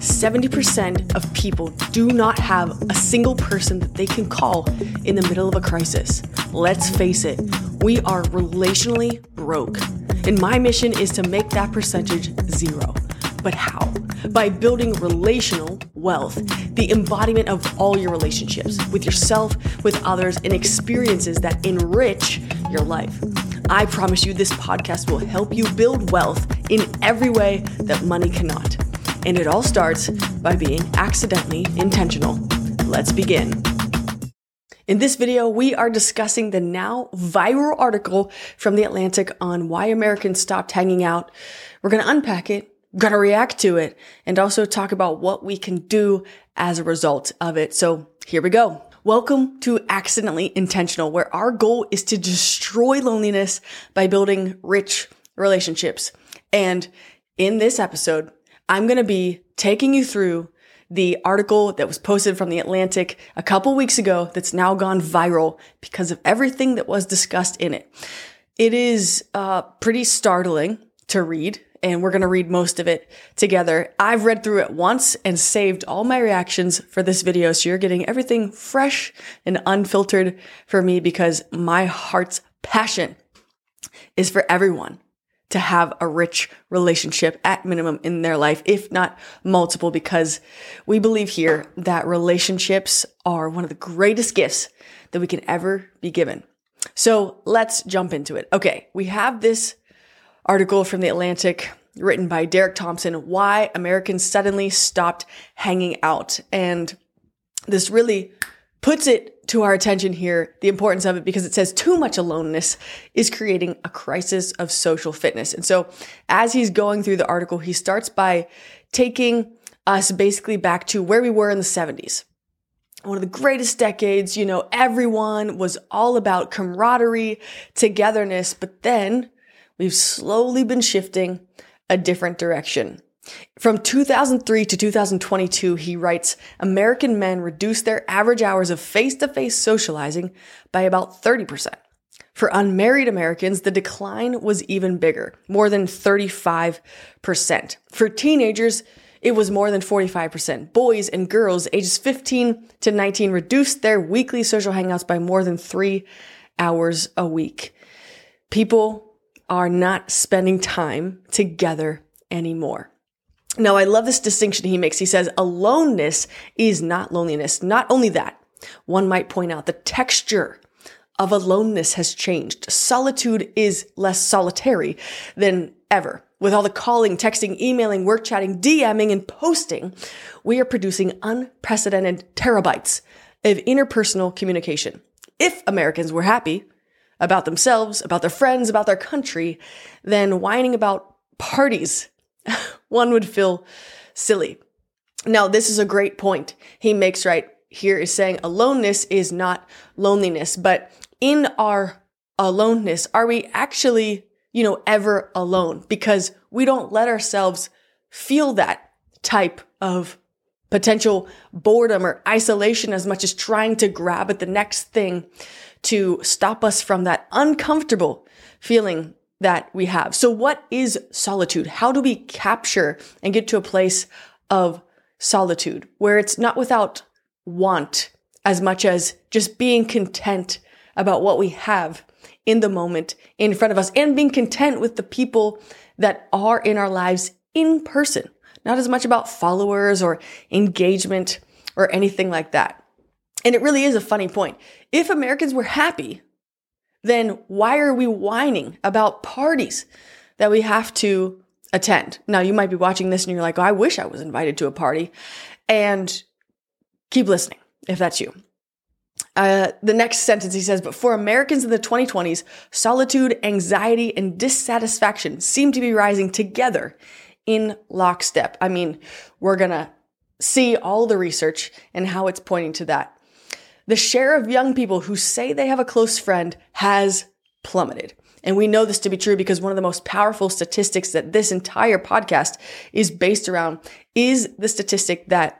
70% of people do not have a single person that they can call in the middle of a crisis. Let's face it, we are relationally broke. And my mission is to make that percentage zero. But how? By building relational wealth, the embodiment of all your relationships with yourself, with others, and experiences that enrich your life. I promise you this podcast will help you build wealth in every way that money cannot. And it all starts by being accidentally intentional. Let's begin. In this video, we are discussing the now viral article from The Atlantic on why Americans stopped hanging out. We're going to unpack it, going to react to it, and also talk about what we can do as a result of it. So here we go. Welcome to Accidentally Intentional, where our goal is to destroy loneliness by building rich relationships. And in this episode, I'm going to be taking you through the article that was posted from The Atlantic a couple weeks ago that's now gone viral because of everything that was discussed in it. It is pretty startling to read, and we're going to read most of it together. I've read through it once and saved all my reactions for this video, so you're getting everything fresh and unfiltered for me because my heart's passion is for everyone to have a rich relationship at minimum in their life, if not multiple, because we believe here that relationships are one of the greatest gifts that we can ever be given. So let's jump into it. Okay, we have this article from The Atlantic written by Derek Thompson, Why Americans Suddenly Stopped Hanging Out. And this really puts it to our attention here, the importance of it, because it says too much aloneness is creating a crisis of social fitness. And so as he's going through the article, he starts by taking us basically back to where we were in the 70s. One of the greatest decades, everyone was all about camaraderie, togetherness, but then we've slowly been shifting a different direction. From 2003 to 2022, he writes, American men reduced their average hours of face-to-face socializing by about 30%. For unmarried Americans, the decline was even bigger, more than 35%. For teenagers, it was more than 45%. Boys and girls ages 15 to 19 reduced their weekly social hangouts by more than 3 hours a week. People are not spending time together anymore. Now, I love this distinction he makes. He says, aloneness is not loneliness. Not only that, one might point out the texture of aloneness has changed. Solitude is less solitary than ever. With all the calling, texting, emailing, work chatting, DMing, and posting, we are producing unprecedented terabytes of interpersonal communication. If Americans were happy about themselves, about their friends, about their country, then whining about parties, one would feel silly. Now, this is a great point he makes right here, is saying aloneness is not loneliness, but in our aloneness, are we actually, ever alone? Because we don't let ourselves feel that type of potential boredom or isolation as much as trying to grab at the next thing to stop us from that uncomfortable feeling that we have. So what is solitude? How do we capture and get to a place of solitude where it's not without want as much as just being content about what we have in the moment in front of us and being content with the people that are in our lives in person, not as much about followers or engagement or anything like that. And it really is a funny point. If Americans were happy, then why are we whining about parties that we have to attend? Now, you might be watching this and you're like, I wish I was invited to a party. And keep listening if that's you. The next sentence he says, but for Americans in the 2020s, solitude, anxiety, and dissatisfaction seem to be rising together in lockstep. I mean, we're going to see all the research and how it's pointing to that. The share of young people who say they have a close friend has plummeted. And we know this to be true because one of the most powerful statistics that this entire podcast is based around is the statistic that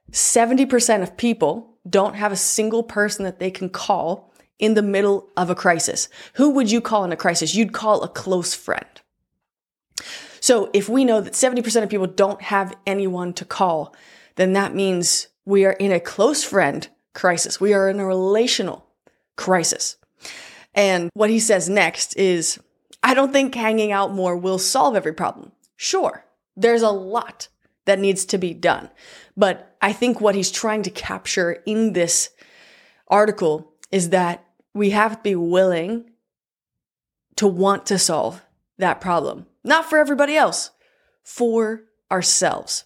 70% of people don't have a single person that they can call in the middle of a crisis. Who would you call in a crisis? You'd call a close friend. So if we know that 70% of people don't have anyone to call, then that means we are in a close friend crisis. We are in a relational crisis. And what he says next is, I don't think hanging out more will solve every problem. Sure, there's a lot that needs to be done. But I think what he's trying to capture in this article is that we have to be willing to want to solve that problem. Not for everybody else, for ourselves.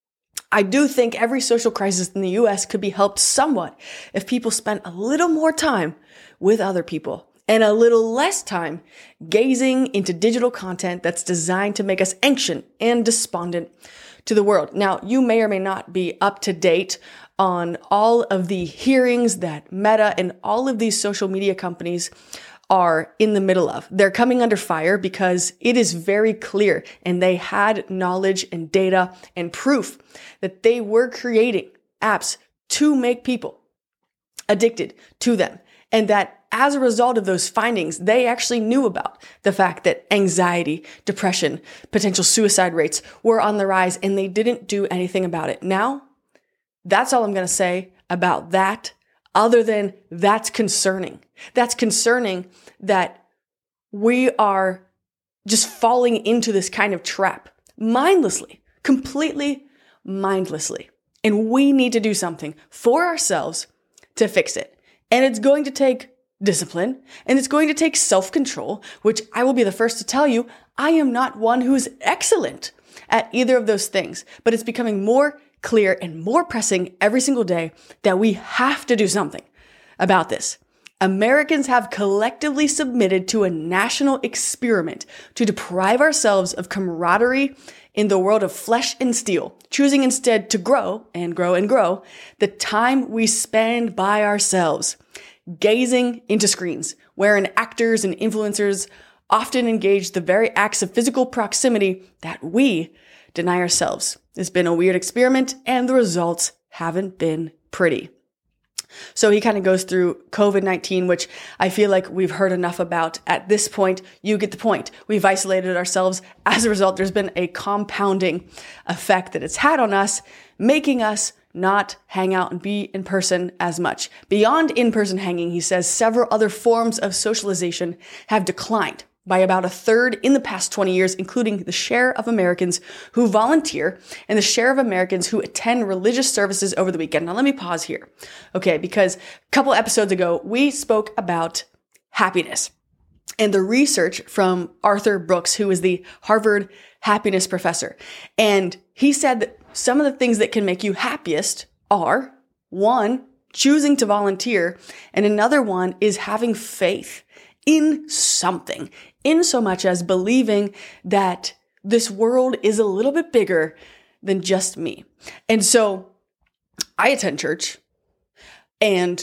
I do think every social crisis in the US could be helped somewhat if people spent a little more time with other people and a little less time gazing into digital content that's designed to make us anxious and despondent to the world. Now, you may or may not be up to date on all of the hearings that Meta and all of these social media companies are in the middle of. They're coming under fire because it is very clear, and they had knowledge and data and proof that they were creating apps to make people addicted to them. And that as a result of those findings, they actually knew about the fact that anxiety, depression, potential suicide rates were on the rise, and they didn't do anything about it. Now, that's all I'm going to say about that, other than that's concerning. That's concerning that we are just falling into this kind of trap mindlessly, completely mindlessly. And we need to do something for ourselves to fix it. And it's going to take discipline, and it's going to take self-control, which I will be the first to tell you, I am not one who is excellent at either of those things, but it's becoming more clear and more pressing every single day that we have to do something about this. Americans have collectively submitted to a national experiment to deprive ourselves of camaraderie in the world of flesh and steel, choosing instead to grow and grow and grow the time we spend by ourselves, gazing into screens, wherein actors and influencers often engage the very acts of physical proximity that we deny ourselves. It's been a weird experiment, and the results haven't been pretty. So he kind of goes through COVID-19, which I feel like we've heard enough about at this point. You get the point. We've isolated ourselves. As a result, there's been a compounding effect that it's had on us, making us not hang out and be in person as much. Beyond in-person hanging, he says several other forms of socialization have declined by about a third in the past 20 years, including the share of Americans who volunteer and the share of Americans who attend religious services over the weekend. Now, let me pause here. Okay, because a couple episodes ago, we spoke about happiness and the research from Arthur Brooks, who is the Harvard happiness professor. And he said that some of the things that can make you happiest are, one, choosing to volunteer, and another one is having faith in something, in so much as believing that this world is a little bit bigger than just me. And so I attend church, and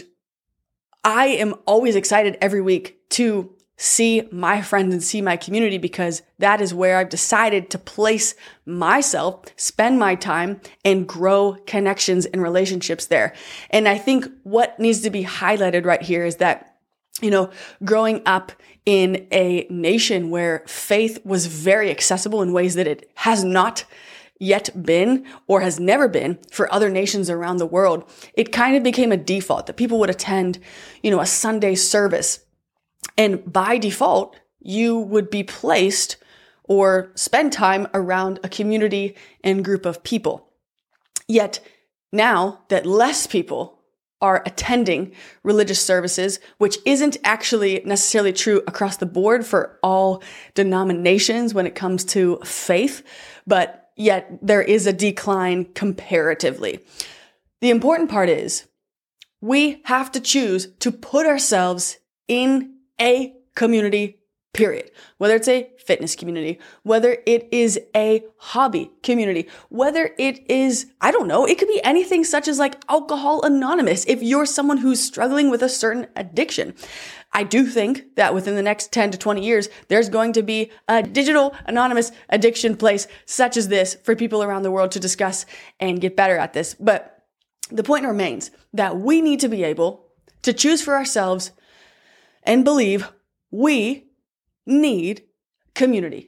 I am always excited every week to see my friends and see my community, because that is where I've decided to place myself, spend my time, and grow connections and relationships there. And I think what needs to be highlighted right here is that, growing up in a nation where faith was very accessible in ways that it has not yet been or has never been for other nations around the world, it kind of became a default that people would attend, a Sunday service. And by default, you would be placed or spend time around a community and group of people. Yet now that less people are attending religious services, which isn't actually necessarily true across the board for all denominations when it comes to faith, but yet there is a decline comparatively. The important part is we have to choose to put ourselves in a community, period. Whether it's a fitness community, whether it is a hobby community, whether it is, it could be anything such as like Alcohol Anonymous. If you're someone who's struggling with a certain addiction, I do think that within the next 10 to 20 years, there's going to be a digital anonymous addiction place such as this for people around the world to discuss and get better at this. But the point remains that we need to be able to choose for ourselves and believe we need community.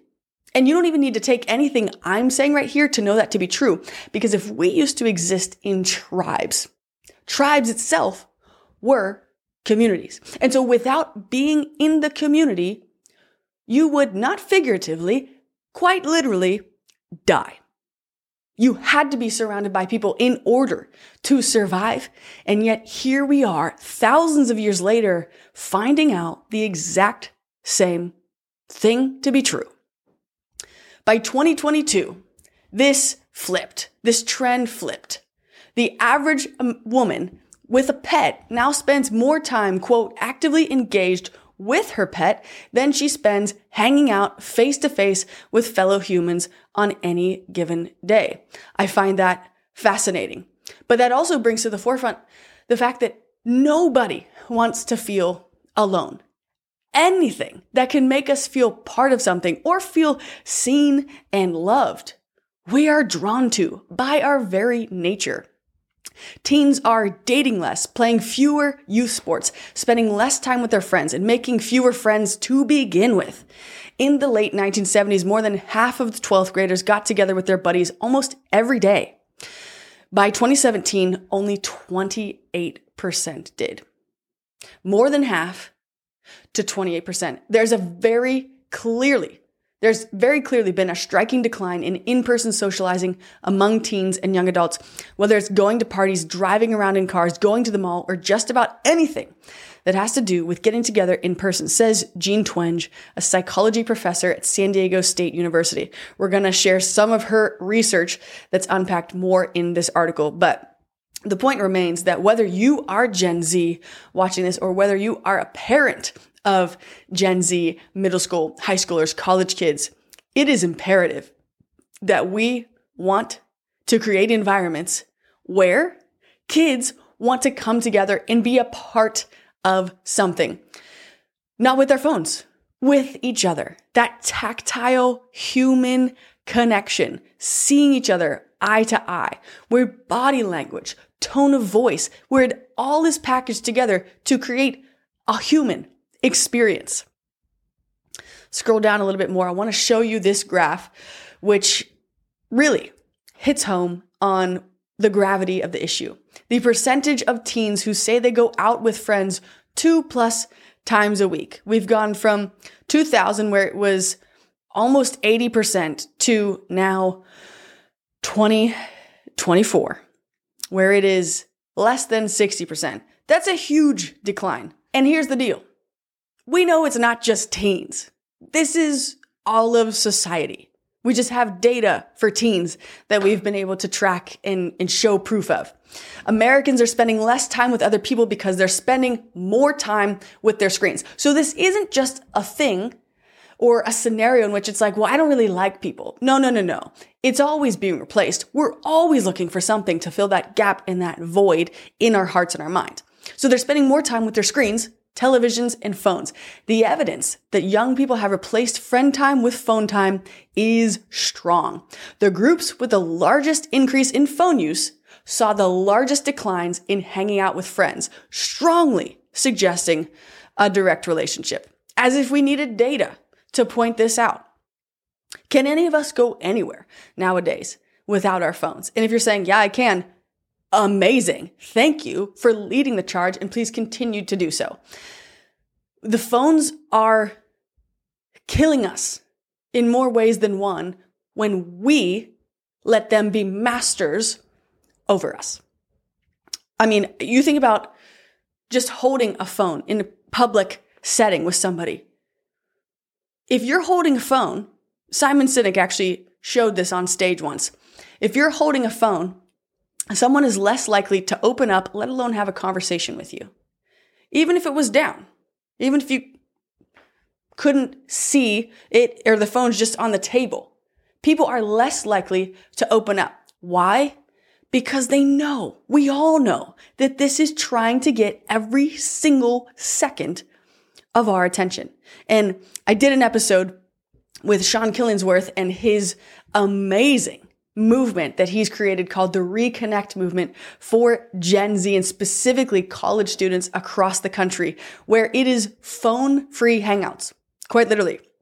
And you don't even need to take anything I'm saying right here to know that to be true. Because if we used to exist in tribes itself were communities. And so without being in the community, you would not figuratively, quite literally, die. You had to be surrounded by people in order to survive. And yet here we are, thousands of years later, finding out the exact same thing to be true. By 2022, this trend flipped. The average woman with a pet now spends more time, quote, actively engaged with her pet than she spends hanging out face to face with fellow humans on any given day. I find that fascinating. But that also brings to the forefront the fact that nobody wants to feel alone. Anything that can make us feel part of something or feel seen and loved, we are drawn to by our very nature. Teens are dating less, playing fewer youth sports, spending less time with their friends, and making fewer friends to begin with. In the late 1970s, more than half of the 12th graders got together with their buddies almost every day. By 2017, only 28% did. More than half to 28%. There's very clearly been a striking decline in in-person socializing among teens and young adults, whether it's going to parties, driving around in cars, going to the mall, or just about anything that has to do with getting together in person, says Jean Twenge, a psychology professor at San Diego State University. We're going to share some of her research that's unpacked more in this article, but the point remains that whether you are Gen Z watching this or whether you are a parent of Gen Z, middle school, high schoolers, college kids, it is imperative that we want to create environments where kids want to come together and be a part of something. Not with their phones, with each other. That tactile human connection, seeing each other eye to eye, where body language, tone of voice, where it all is packaged together to create a human experience. Scroll down a little bit more. I want to show you this graph, which really hits home on the gravity of the issue. The percentage of teens who say they go out with friends 2+ times a week. We've gone from 2000, where it was almost 80%, to now 2024, where it is less than 60%. That's a huge decline. And here's the deal. We know it's not just teens. This is all of society. We just have data for teens that we've been able to track and show proof of. Americans are spending less time with other people because they're spending more time with their screens. So this isn't just a thing or a scenario in which it's like, well, I don't really like people. No. It's always being replaced. We're always looking for something to fill that gap and that void in our hearts and our mind. So they're spending more time with their screens, televisions, and phones. The evidence that young people have replaced friend time with phone time is strong. The groups with the largest increase in phone use saw the largest declines in hanging out with friends, strongly suggesting a direct relationship. As if we needed data to point this out. Can any of us go anywhere nowadays without our phones? And if you're saying, yeah, I can, amazing. Thank you for leading the charge, and please continue to do so. The phones are killing us in more ways than one when we let them be masters over us. I mean, you think about just holding a phone in a public setting with somebody. If you're holding a phone, Simon Sinek actually showed this on stage once. If you're holding a phone, someone is less likely to open up, let alone have a conversation with you. Even if it was down, even if you couldn't see it or the phone's just on the table, people are less likely to open up. Why? Because they know, we all know, that this is trying to get every single second of our attention. And I did an episode with Sean Killingsworth and his amazing movement that he's created called the Reconnect Movement for Gen Z and specifically college students across the country, where it is phone-free hangouts, quite literally.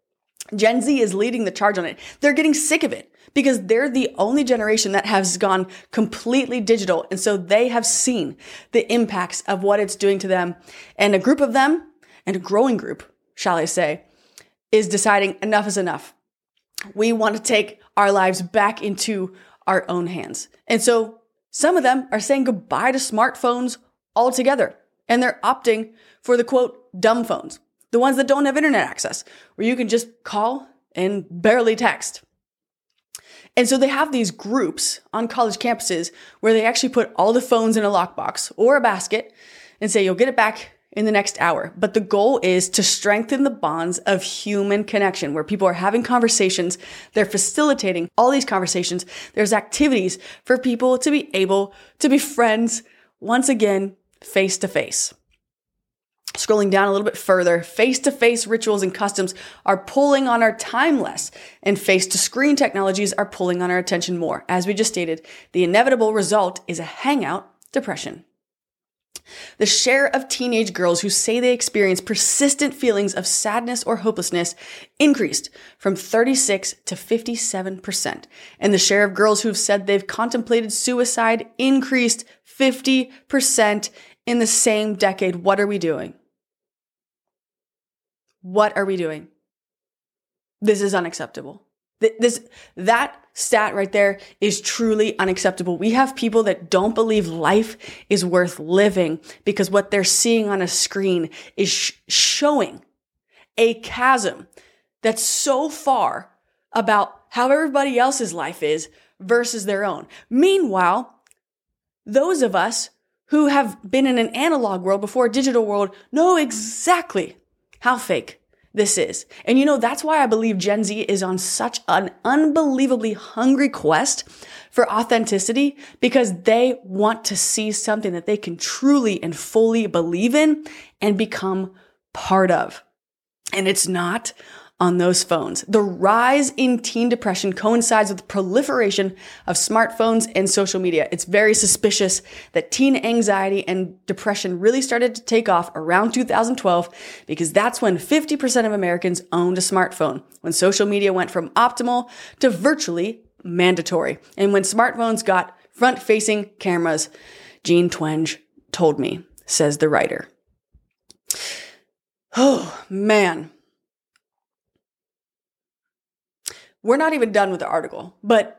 Gen Z is leading the charge on it. They're getting sick of it because they're the only generation that has gone completely digital. And so they have seen the impacts of what it's doing to them. And a group of them, and a growing group, shall I say, is deciding enough is enough. We want to take our lives back into our own hands. And so some of them are saying goodbye to smartphones altogether. And they're opting for the quote, dumb phones. The ones that don't have internet access, where you can just call and barely text. And so they have these groups on college campuses where they actually put all the phones in a lockbox or a basket and say, you'll get it back in the next hour. But the goal is to strengthen the bonds of human connection, where people are having conversations. They're facilitating all these conversations. There's activities for people to be able to be friends once again, face to face. Scrolling down a little bit further, face-to-face rituals and customs are pulling on our time less, and face-to-screen technologies are pulling on our attention more. As we just stated, the inevitable result is a hangout depression. The share of teenage girls who say they experience persistent feelings of sadness or hopelessness increased from 36 to 57%. And the share of girls who've said they've contemplated suicide increased 50% in the same decade. What are we doing? What are we doing? This is unacceptable. That stat right there is truly unacceptable. We have people that don't believe life is worth living because what they're seeing on a screen is showing a chasm that's so far about how everybody else's life is versus their own. Meanwhile, those of us who have been in an analog world before a digital world know exactly how fake this is. And that's why I believe Gen Z is on such an unbelievably hungry quest for authenticity, because they want to see something that they can truly and fully believe in and become part of. And it's not on those phones. The rise in teen depression coincides with the proliferation of smartphones and social media. It's very suspicious that teen anxiety and depression really started to take off around 2012, because that's when 50% of Americans owned a smartphone, when social media went from optimal to virtually mandatory, and when smartphones got front-facing cameras. Jean Twenge told me, says the writer. Oh, man. We're not even done with the article, but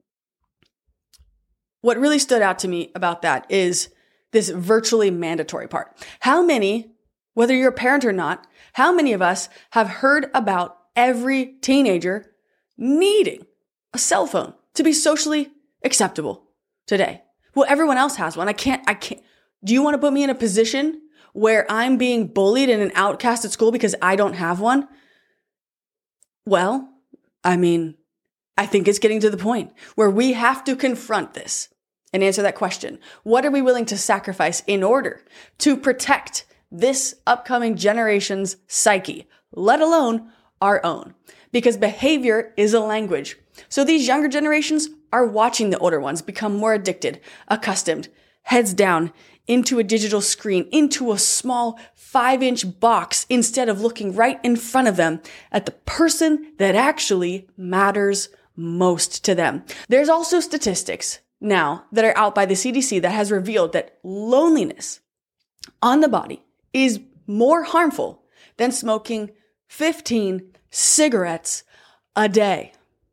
what really stood out to me about that is this virtually mandatory part. How many, whether you're a parent or not, how many of us have heard about every teenager needing a cell phone to be socially acceptable today? Well, everyone else has one. I can't. Do you want to put me in a position where I'm being bullied and an outcast at school because I don't have one? Well, I think it's getting to the point where we have to confront this and answer that question. What are we willing to sacrifice in order to protect this upcoming generation's psyche, let alone our own? Because behavior is a language. So these younger generations are watching the older ones become more addicted, accustomed, heads down into a digital screen, into a small 5-inch box, instead of looking right in front of them at the person that actually matters most to them. There's also statistics now that are out by the CDC that has revealed that loneliness on the body is more harmful than smoking 15 cigarettes a day.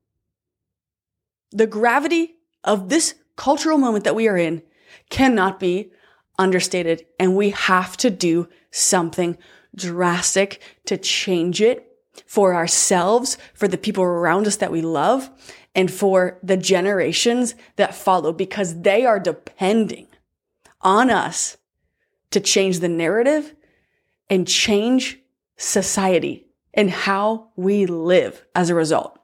The gravity of this cultural moment that we are in cannot be understated, and we have to do something drastic to change it for ourselves, for the people around us that we love, and for the generations that follow, because they are depending on us to change the narrative and change society and how we live as a result.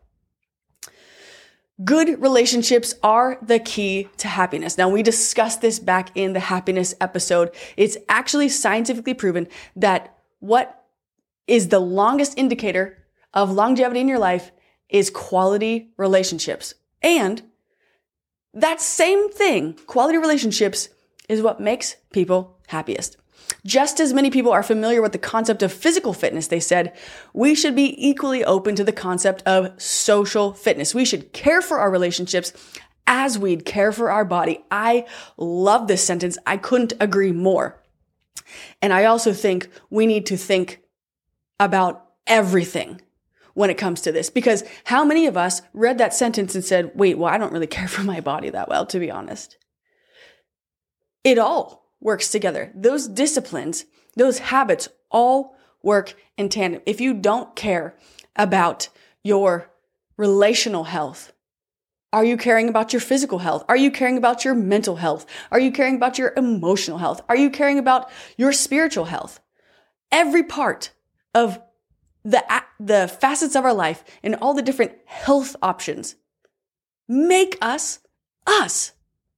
Good relationships are the key to happiness. Now, we discussed this back in the happiness episode. It's actually scientifically proven that what is the longest indicator of longevity in your life is quality relationships. And that same thing, quality relationships, is what makes people happiest. Just as many people are familiar with the concept of physical fitness, they said, we should be equally open to the concept of social fitness. We should care for our relationships as we'd care for our body. I love this sentence. I couldn't agree more. And I also think we need to think about everything when it comes to this, because how many of us read that sentence and said, wait, well, I don't really care for my body that well, to be honest. It all works together. Those disciplines, those habits all work in tandem. If you don't care about your relational health, are you caring about your physical health? Are you caring about your mental health? Are you caring about your emotional health? Are you caring about your spiritual health? Every part of the facets of our life and all the different health options make us us.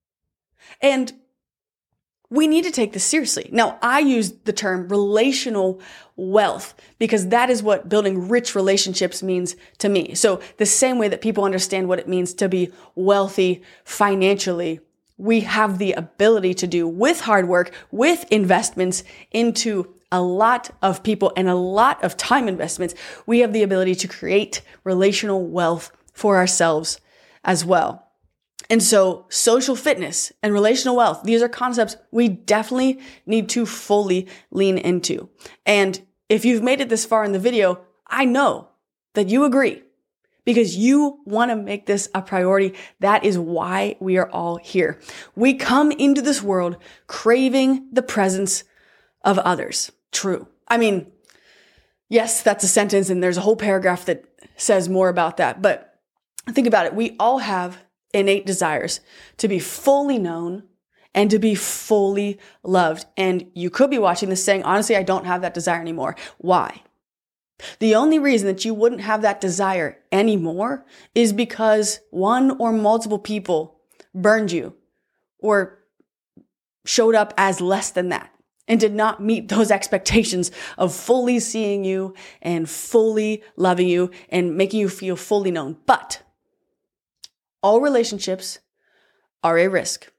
And we need to take this seriously. Now, I use the term relational wealth because that is what building rich relationships means to me. So the same way that people understand what it means to be wealthy financially, we have the ability to do with hard work, with investments into a lot of people and a lot of time investments. We have the ability to create relational wealth for ourselves as well. And so social fitness and relational wealth, these are concepts we definitely need to fully lean into. And if you've made it this far in the video, I know that you agree because you want to make this a priority. That is why we are all here. We come into this world craving the presence of others. True. I mean, yes, that's a sentence and there's a whole paragraph that says more about that. But think about it. We all have innate desires to be fully known and to be fully loved. And you could be watching this saying, honestly, I don't have that desire anymore. Why? The only reason that you wouldn't have that desire anymore is because one or multiple people burned you or showed up as less than that and did not meet those expectations of fully seeing you and fully loving you and making you feel fully known. But all relationships are a risk.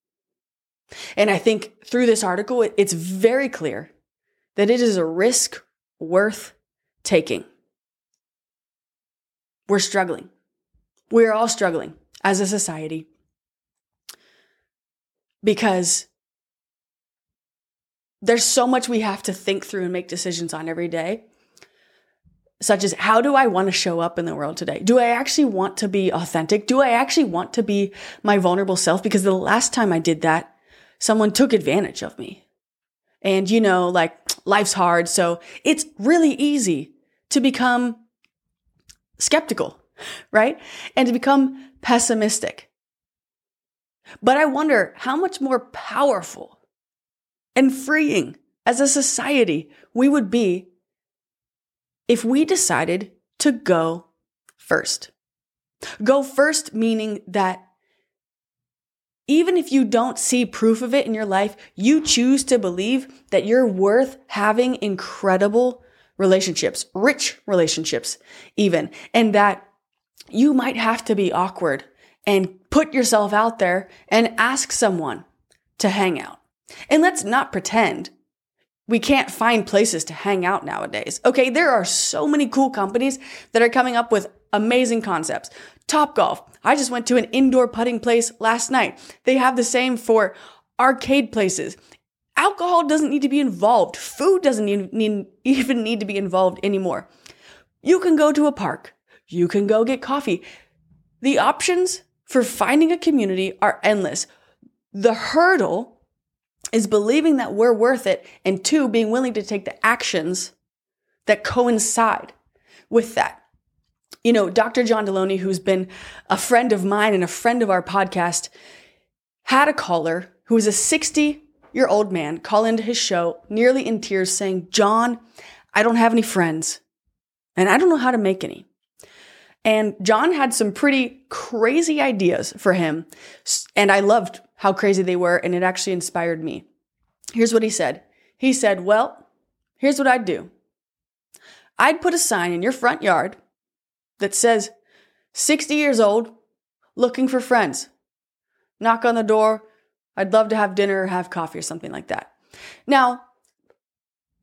And I think through this article, it's very clear that it is a risk worth taking. We're struggling. We're all struggling as a society because there's so much we have to think through and make decisions on every day. Such as, how do I want to show up in the world today? Do I actually want to be authentic? Do I actually want to be my vulnerable self? Because the last time I did that, someone took advantage of me. And life's hard. So it's really easy to become skeptical, right? And to become pessimistic. But I wonder how much more powerful and freeing as a society we would be if we decided to go first. Go first meaning that even if you don't see proof of it in your life, you choose to believe that you're worth having incredible relationships, rich relationships even, and that you might have to be awkward and put yourself out there and ask someone to hang out. And let's not pretend we can't find places to hang out nowadays. Okay, there are so many cool companies that are coming up with amazing concepts. Topgolf. I just went to an indoor putting place last night. They have the same for arcade places. Alcohol doesn't need to be involved. Food doesn't even need to be involved anymore. You can go to a park. You can go get coffee. The options for finding a community are endless. The hurdle is believing that we're worth it, and two, being willing to take the actions that coincide with that. Dr. John Deloney, who's been a friend of mine and a friend of our podcast, had a caller who was a 60-year-old man call into his show nearly in tears saying, John, I don't have any friends and I don't know how to make any. And John had some pretty crazy ideas for him. And I loved how crazy they were. And it actually inspired me. Here's what he said. He said, well, here's what I'd do. I'd put a sign in your front yard that says 60 years old, looking for friends. Knock on the door. I'd love to have dinner or have coffee or something like that. Now,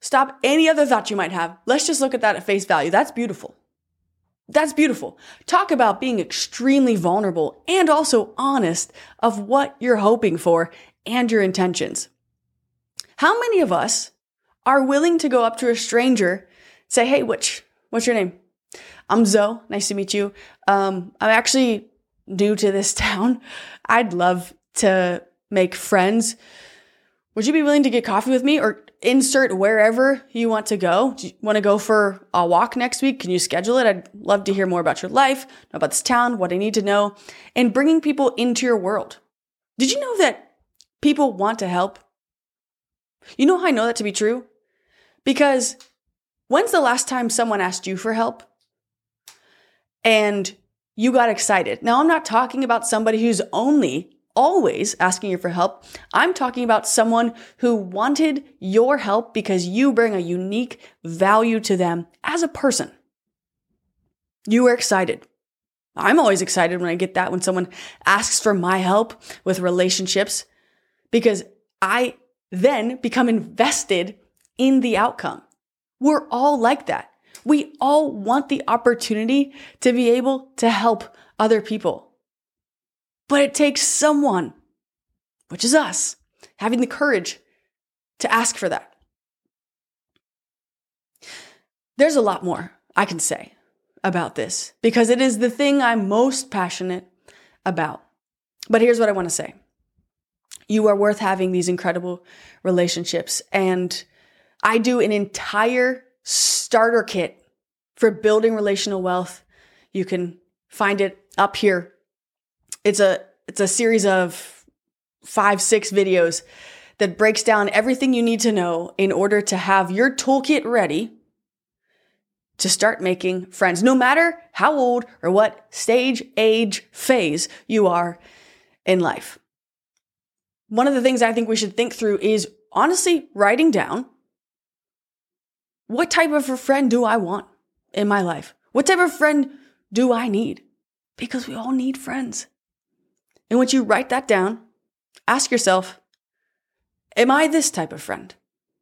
Stop any other thought you might have. Let's just look at that at face value. That's beautiful. That's beautiful. Talk about being extremely vulnerable and also honest of what you're hoping for and your intentions. How many of us are willing to go up to a stranger, say, hey, what's your name? I'm Zoe. Nice to meet you. I'm actually new to this town. I'd love to make friends. Would you be willing to get coffee with me, or insert wherever you want to go? Do you want to go for a walk next week? Can you schedule it? I'd love to hear more about your life, know about this town, what I need to know, and bringing people into your world. Did you know that people want to help? You know how I know that to be true? Because when's the last time someone asked you for help and you got excited? Now, I'm not talking about somebody who's always asking you for help. I'm talking about someone who wanted your help because you bring a unique value to them as a person. You were excited. I'm always excited when I get that, when someone asks for my help with relationships, because I then become invested in the outcome. We're all like that. We all want the opportunity to be able to help other people. But it takes someone, which is us, having the courage to ask for that. There's a lot more I can say about this because it is the thing I'm most passionate about. But here's what I want to say. You are worth having these incredible relationships. And I do an entire starter kit for building relational wealth. You can find it up here. It's a series of 5-6 videos that breaks down everything you need to know in order to have your toolkit ready to start making friends, no matter how old or what stage, age, phase you are in life. One of the things I think we should think through is honestly writing down, what type of a friend do I want in my life? What type of friend do I need? Because we all need friends. And once you write that down, ask yourself, am I this type of friend?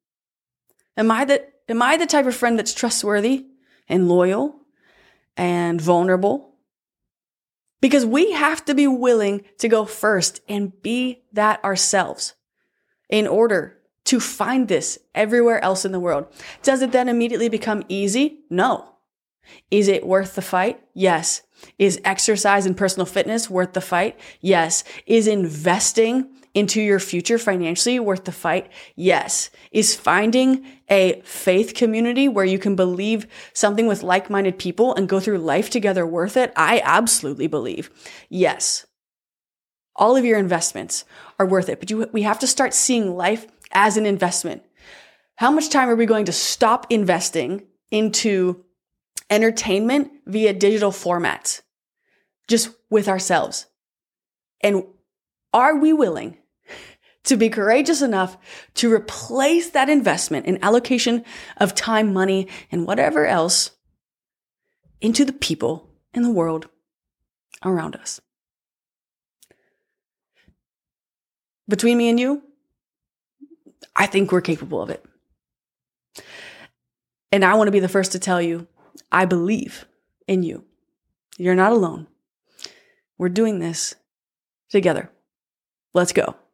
Am I the type of friend that's trustworthy and loyal and vulnerable? Because we have to be willing to go first and be that ourselves in order to find this everywhere else in the world. Does it then immediately become easy? No. Is it worth the fight? Yes. Is exercise and personal fitness worth the fight? Yes. Is investing into your future financially worth the fight? Yes. Is finding a faith community where you can believe something with like-minded people and go through life together worth it? I absolutely believe. Yes. All of your investments are worth it, but we have to start seeing life as an investment. How much time are we going to stop investing into entertainment via digital formats, just with ourselves? And are we willing to be courageous enough to replace that investment in allocation of time, money, and whatever else into the people in the world around us? Between me and you, I think we're capable of it. And I want to be the first to tell you, I believe in you. You're not alone. We're doing this together. Let's go.